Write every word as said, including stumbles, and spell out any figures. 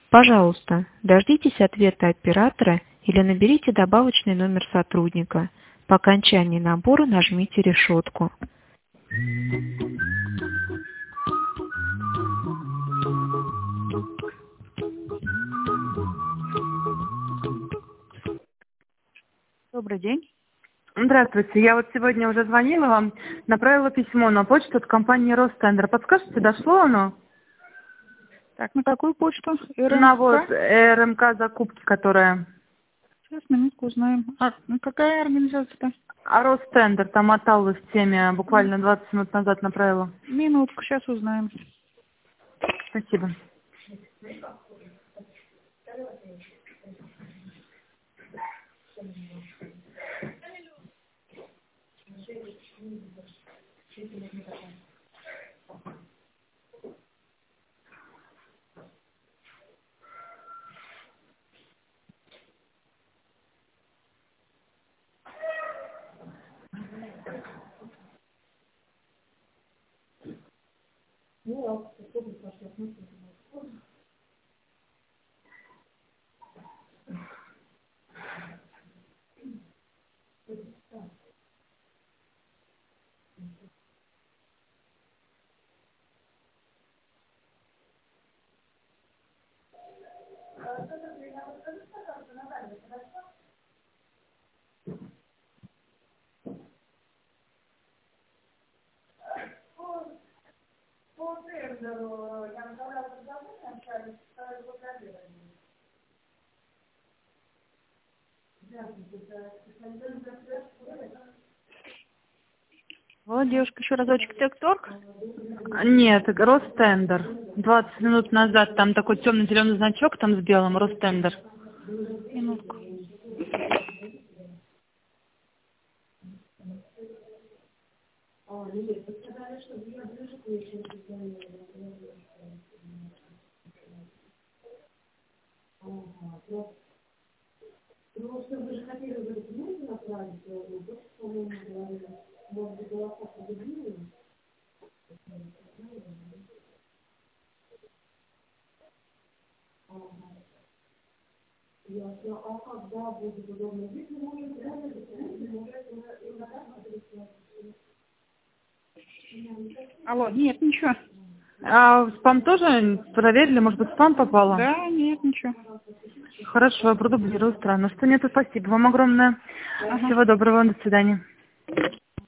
Пожалуйста, дождитесь ответа оператора или наберите добавочный номер сотрудника. По окончании набора нажмите решетку. Добрый день. Здравствуйте. Я вот сегодня уже звонила вам, направила письмо на почту от компании Ростендер. Подскажете, дошло оно? Так, на какую почту? РМК? На вот РМК закупки, которая... Сейчас, минутку узнаем. А какая организация-то? А Ростендер, там от Аллы в теме, буквально двадцать минут назад направила. Минутку, сейчас узнаем. Спасибо. Вот, девушка, еще разочек. Текторг? Нет, Ростендер. двадцать минут назад, там такой темно-зеленый значок, там с белым, Ростендер. Минутку. Алло, нет, ничего. А в спам тоже проверили? Может быть, в спам попало? Да, нет, ничего. Хорошо, я продублирую. Странно, что нету. Спасибо вам огромное. Ага. Всего доброго, до свидания.